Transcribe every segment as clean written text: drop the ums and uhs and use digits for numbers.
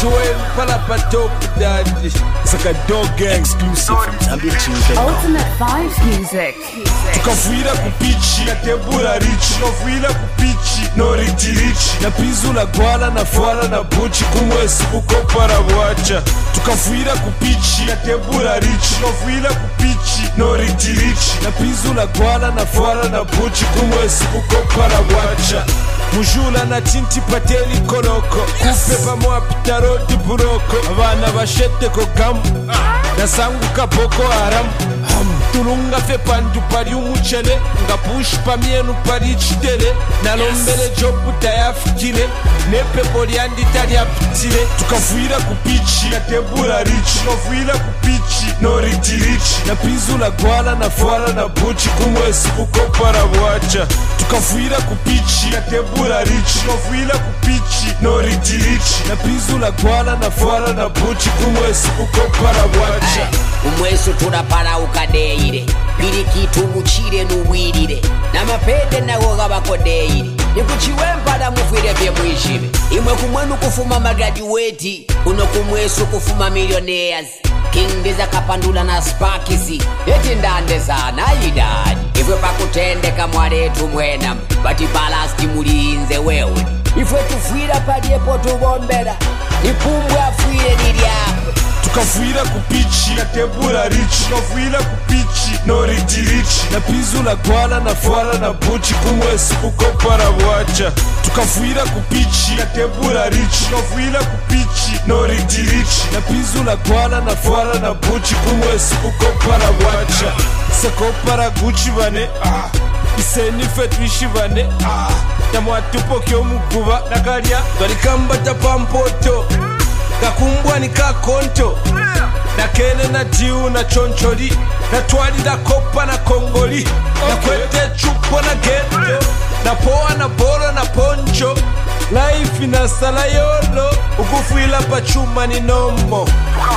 Swim palapa top daddy. It's like a dog gang exclusive from Zambia Tuesday. Ultimate Vibes Music. Tukafuira kupichi na tebura rich. Tukafuira kupichi no riti rich. Na pizu la gwala na fwala na buchi kumwesi kukopara wacha. Tukafuira kupichi na tebura rich. Tukafuira kupichi no riti rich. Na pizu la gwala na fwala na buchi kumwesi kukopara wacha. Mujula na tinti pateli koloko. Kupepa mwa pitarodi buroko. Abana bashete ko gamu na sangu ka Boko Haram. Tulunga fe pandu pari umuchele. Nga push pa mienu pari chitele. Na lombele jobu tayafikile. Nepe poliandi tari apitile. Tukafuira kupichi na tebura rich. Tukafuira kupichi no riti rich. Na pizu la gwala na fwala na buchi kumwesi kukopara wacha. Tukafuira kupichi na tebura rich. Tukafuira kupichi no riti rich. Na pizu la gwala na fwala na buchi kumwesi kukopara wacha. Umwesu turapara ukadeire. Pirikitu muchire nuwirire. Na mapende na goga bakodeire. Nikuchiwempada mufire vye mwishime. Imwe kumwenu kufuma magadueti. Uno kumwesu kufuma millionaires. King Diza kapandula na Sparkisi. Eti ndande sana idadi. Ifwe pakutendeka mwaretu mwenam. Bati balasti muliinze wewe. Ifwe tufira padiepo tubombera. Nipumbwe afuire niliapo. Tukafuira kupichi na tebura rich. Tukafuira kupichi no riti rich. Na pizu la gwala na fwala na buchi kumwesi kukopara wacha. Tukafuira kupichi na tebura rich. Tukafuira kupichi no riti rich. Na pizu la gwala na fwala na buchi kumwesi kukopara wacha. Sekopara guchi bane iseni fetwishi bane Tamwatupo kyo muguba nakalya Twalikamba tapampoto Gakumbwa ni kakonto Na kene na jiu na choncholi Na twali na kopa na kongoli Na kwete chupo na ghetto Na poa na boro na poncho Life na sala yolo Ukufuila pachuma ni nombo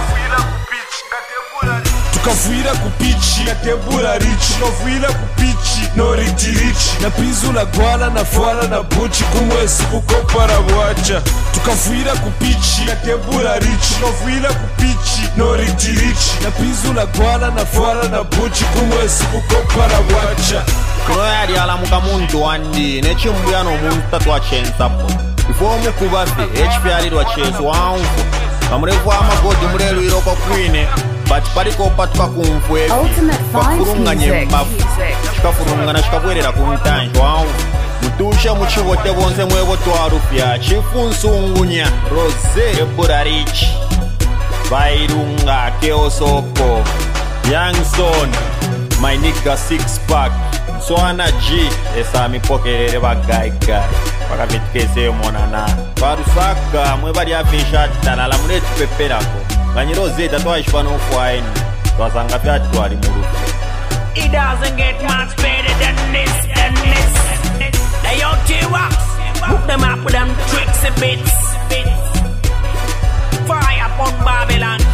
Tukafuira kupichi na tebura rich. Tukafuira kupichi no riti rich. Na pizu la gwala na fwala na buchi kumwesi kukopara wacha. Tukafuira kupichi na tebura rich. Tukafuira kupichi no riti rich. Na pizu la gwala na fwala na buchi kumwesi kukopara wacha. Kuno yali alamuka muntu wandi nechimbuya no muntu tatwachensapo. Ifo mukubafe HPR lwachezo wangu. Kamurevu amagodi murelu iroko kwine. Bati pariko patuka kumfwe Pakurunga nyembafu Chikafurunga na chikabwerera kumtanjo wangu Mutusha muchivote bonse mwevo tuarupya Chifunsungunya Rose Tebura rich Vairunga Keosoko Youngson My nigga six pack Swana G Esa mipokerere wa guy Wakavitkeze monana Varusaka mwebari afisha Talala mune tupeperako Ganyiroze tatwa ishpano fwaini Twasanga vyatu wali murufu. It doesn't get much better than this. Hey yo T-Wax, hook them up with them tricks and bits. Fire upon Babylon.